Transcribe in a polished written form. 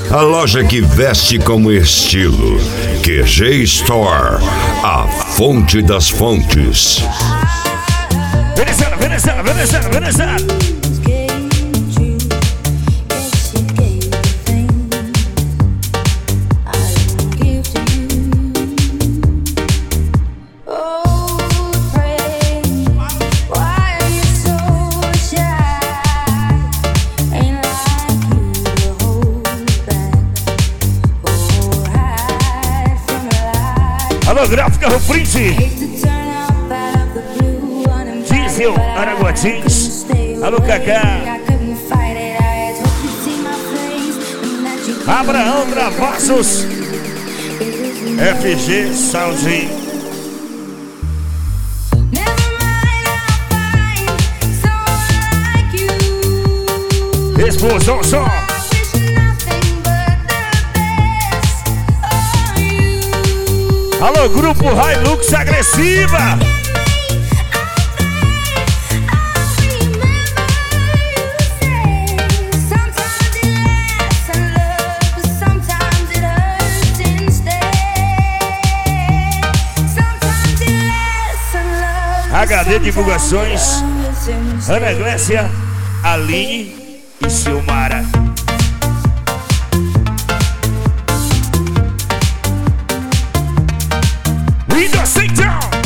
a loja que veste como estilo. QG Store, a fonte das fontes. Venezuela, Venezuela, Venezuela, Venezuela. Alô, Gráfica Rio Print, Diesel, Araguatins. Alô, Cacá, Abraão Travassos, FG Sound. Explosão só. Alô, grupo Hilux Agressiva. HD Divulgações, Ana Glécia, Aline e Silmara. Windows Down.